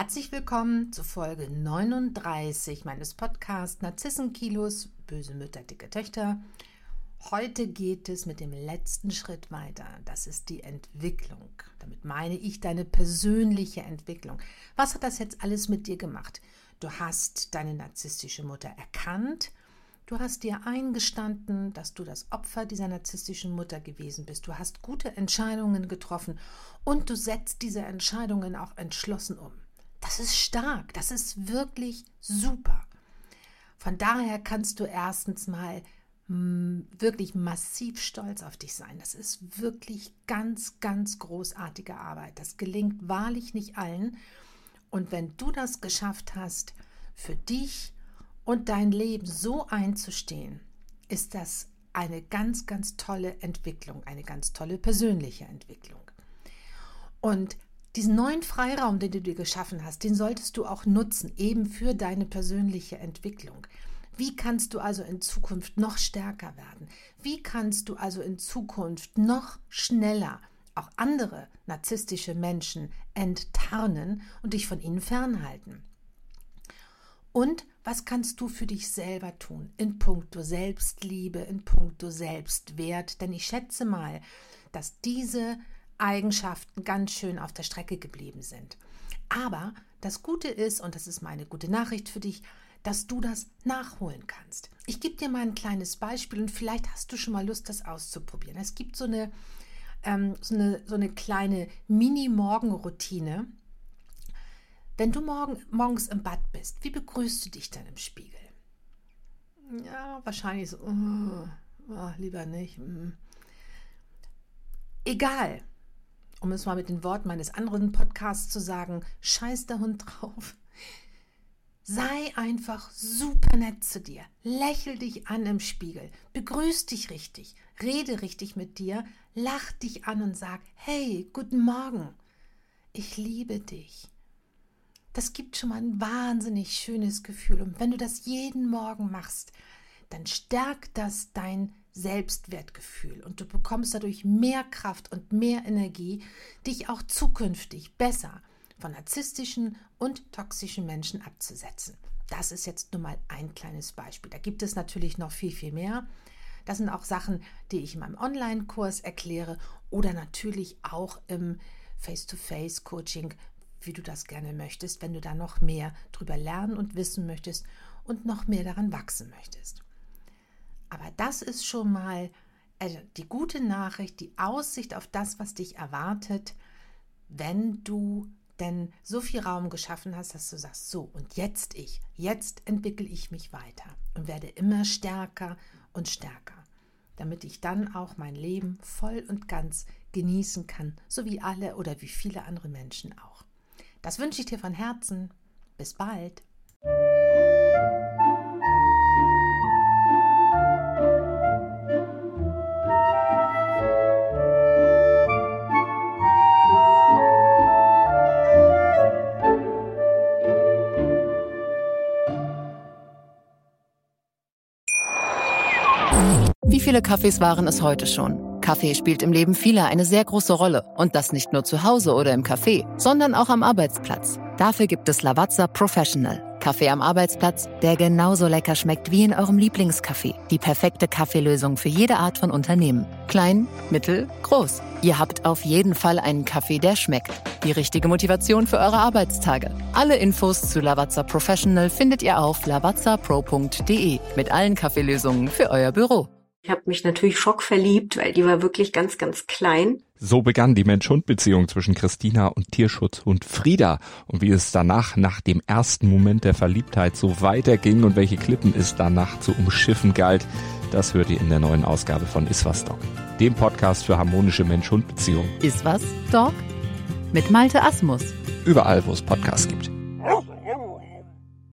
Herzlich willkommen zu Folge 39 meines Podcasts Narzissenkilos, böse Mütter, dicke Töchter. Heute geht es mit dem letzten Schritt weiter. Das ist die Entwicklung. Damit meine ich deine persönliche Entwicklung. Was hat das jetzt alles mit dir gemacht? Du hast deine narzisstische Mutter erkannt. Du hast dir eingestanden, dass du das Opfer dieser narzisstischen Mutter gewesen bist. Du hast gute Entscheidungen getroffen und du setzt diese Entscheidungen auch entschlossen um. Das ist stark, das ist wirklich super. Von daher kannst du erstens mal wirklich massiv stolz auf dich sein. Das ist wirklich ganz, ganz großartige Arbeit. Das gelingt wahrlich nicht allen. Und wenn du das geschafft hast, für dich und dein Leben so einzustehen, ist das eine ganz, ganz tolle Entwicklung, eine ganz tolle persönliche Entwicklung. Und diesen neuen Freiraum, den du dir geschaffen hast, den solltest du auch nutzen, eben für deine persönliche Entwicklung. Wie kannst du also in Zukunft noch stärker werden? Wie kannst du also in Zukunft noch schneller auch andere narzisstische Menschen enttarnen und dich von ihnen fernhalten? Und was kannst du für dich selber tun in puncto Selbstliebe, in puncto Selbstwert? Denn ich schätze mal, dass diese Eigenschaften ganz schön auf der Strecke geblieben sind. Aber das Gute ist, und das ist meine gute Nachricht für dich, dass du das nachholen kannst. Ich gebe dir mal ein kleines Beispiel und vielleicht hast du schon mal Lust, das auszuprobieren. Es gibt so eine kleine Mini-Morgenroutine. Wenn du morgens im Bad bist, wie begrüßt du dich dann im Spiegel? Ja, wahrscheinlich so, lieber nicht. Egal, um es mal mit den Worten meines anderen Podcasts zu sagen, scheiß der Hund drauf. Sei einfach super nett zu dir. Lächel dich an im Spiegel. Begrüß dich richtig. Rede richtig mit dir. Lach dich an und sag, hey, guten Morgen. Ich liebe dich. Das gibt schon mal ein wahnsinnig schönes Gefühl. Und wenn du das jeden Morgen machst, dann stärkt das dein Selbstwertgefühl und du bekommst dadurch mehr Kraft und mehr Energie, dich auch zukünftig besser von narzisstischen und toxischen Menschen abzusetzen. Das ist jetzt nur mal ein kleines Beispiel. Da gibt es natürlich noch viel, viel mehr. Das sind auch Sachen, die ich in meinem Online-Kurs erkläre oder natürlich auch im Face-to-Face-Coaching, wie du das gerne möchtest, wenn du da noch mehr drüber lernen und wissen möchtest und noch mehr daran wachsen möchtest. Aber das ist schon mal die gute Nachricht, die Aussicht auf das, was dich erwartet, wenn du denn so viel Raum geschaffen hast, dass du sagst, so und jetzt entwickle ich mich weiter und werde immer stärker und stärker, damit ich dann auch mein Leben voll und ganz genießen kann, so wie alle oder wie viele andere Menschen auch. Das wünsche ich dir von Herzen. Bis bald. Wie viele Kaffees waren es heute schon? Kaffee spielt im Leben vieler eine sehr große Rolle. Und das nicht nur zu Hause oder im Café, sondern auch am Arbeitsplatz. Dafür gibt es Lavazza Professional. Kaffee am Arbeitsplatz, der genauso lecker schmeckt wie in eurem Lieblingscafé. Die perfekte Kaffeelösung für jede Art von Unternehmen. Klein, mittel, groß. Ihr habt auf jeden Fall einen Kaffee, der schmeckt. Die richtige Motivation für eure Arbeitstage. Alle Infos zu Lavazza Professional findet ihr auf lavazzapro.de mit allen Kaffeelösungen für euer Büro. Ich habe mich natürlich schockverliebt, weil die war wirklich ganz, ganz klein. So begann die Mensch-Hund-Beziehung zwischen Christina und Tierschutzhund Frieda. Und wie es danach, nach dem ersten Moment der Verliebtheit, so weiterging und welche Klippen es danach zu umschiffen galt, das hört ihr in der neuen Ausgabe von Iswas Dog, dem Podcast für harmonische Mensch-Hund-Beziehungen. Iswas Dog? Mit Malte Asmus. Überall, wo es Podcasts gibt.